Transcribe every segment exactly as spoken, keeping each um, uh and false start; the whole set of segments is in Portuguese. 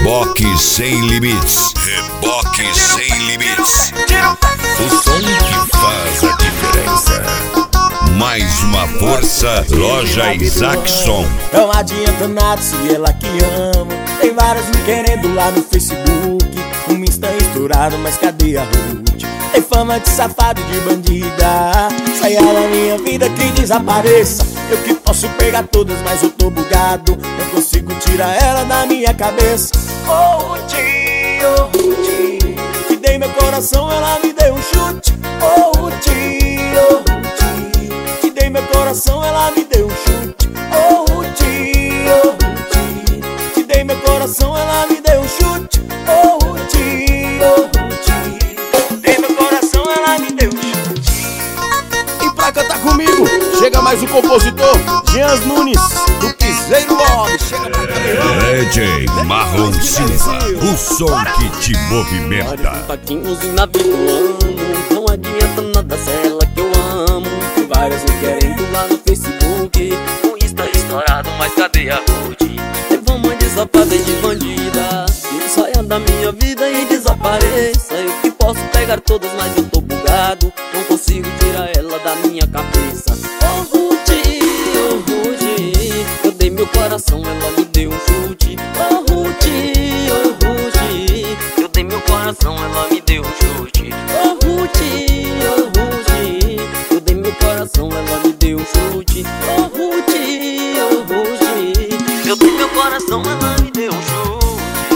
Reboque sem limites. Reboque sem limites. O som que faz a diferença. Mais uma força, loja Isaacson. Não adianta nada se ela que ama. Tem várias me querendo lá no Facebook. Um Insta estourado, mas cadê a Ruth? Tem fama de safado e de bandida. Sai ela da minha vida que desapareça. Eu que posso pegar todas, mas eu tô bugado. Não consigo tirar ela da minha cabeça. Oh Ruth, oh Ruth, que dei meu coração, ela me deu um chute. Oh Ruth, oh Ruth, que dei meu coração, ela me deu um chute. Oh Ruth, oh Ruth, que dei meu coração, ela me deu um chute. Oh Ruth, oh Ruth, dei meu coração, ela me deu um chute. E pra cantar comigo, chega mais um compositor, Jean Nunes, do Piseiro Love. Chega pra cantar. D J Marlon Silva, o som que te movimenta. Paquinhos e navegando, não adianta nada se ela que eu amo. Tem várias me querendo lá no Facebook. O Insta estourado, mas cadê a Ruth? Tem fama de safada e de bandida. Que saia da minha vida e desapareça. Eu que posso pegar todas, mas eu tô bugado. Não consigo tirar ela da minha cabeça. Oh Ruth, oh Ruth, eu dei meu coração, ela me deu um chute. Oh Ruth, oh Ruth, eu dei meu coração, ela me deu um chute. Oh Ruth, oh Ruth, eu dei meu coração, ela me deu um chute. Oh Ruth, oh Ruth, eu dei meu coração, ela me deu um chute.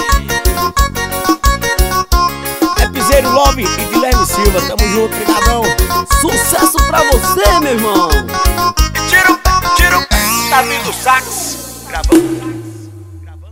É Piseiro Love e Guilherme Silva, tamo junto, brigadão. Sucesso pra você, meu irmão. Tira o pé, tira o pé, tá vindo o sax, gravando.